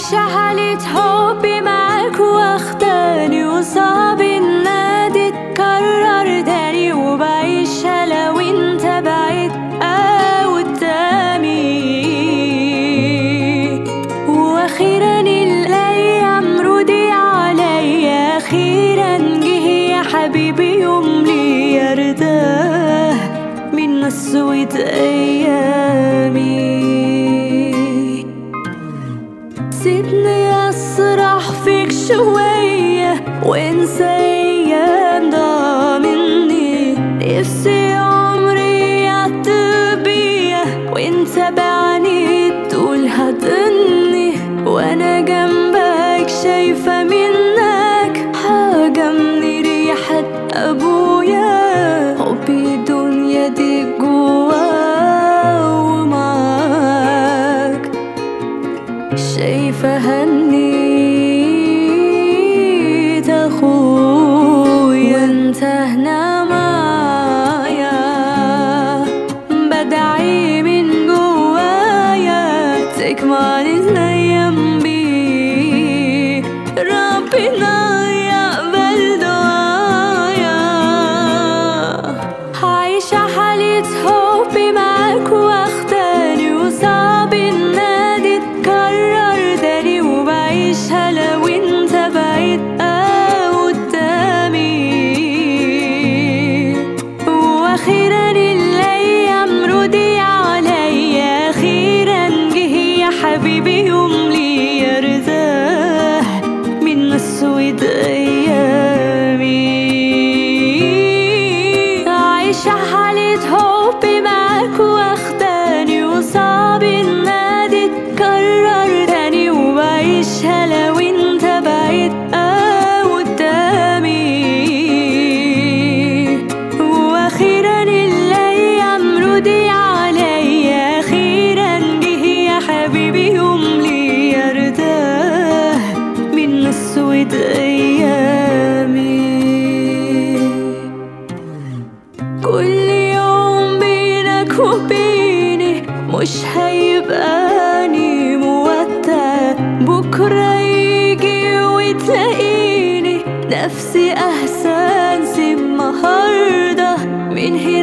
عايشة حالة حبي معاك واخداني، وصعب انها تتكرر تاني، وبعيشها لو انت بعيد او قدامي. واخيرا الايام ردي عليا، اخيرا جه يا حبيبي يوم لي ارتاح من اسود ايامي. سيبني اسرح فيك شوية وانسى ايام ضاع مني، نفسي عمري يعدي بيا وانت بعيد تقول هتني، وانا جنبك شايفة منك حاجة من ريحة ابويا. حبي الدنيا دي جوا ومعاك شايفة هنيت اخويا، انت هنا معايا بدعي من جوايا تكمل الايام بيك، ربنا يقبل دعايا. عايشة حالة حبي معاك واخداني، وصعب انها تتكرر تاني، وبعيشها لو انت بعيد او قدامي. واخيرا الايام ردي عليا، اخيرا جه يا حبيبي يوم لي ارتاح من اسود ايامي. عايشة حالة حبي معاك واخداني، وصعب انها تتكرر تاني، وبعيشها لو انت بعيد او قدامي. واخيرا الايام ردي عليا، اخيرا جه يا حبيبي يوم لي ارتاح من اسود ايامي. كل يوم بينك وبيني مش هيبقاني مودع، بكرة يجي وتلاقيني نفسي احسن النهاردة من هنا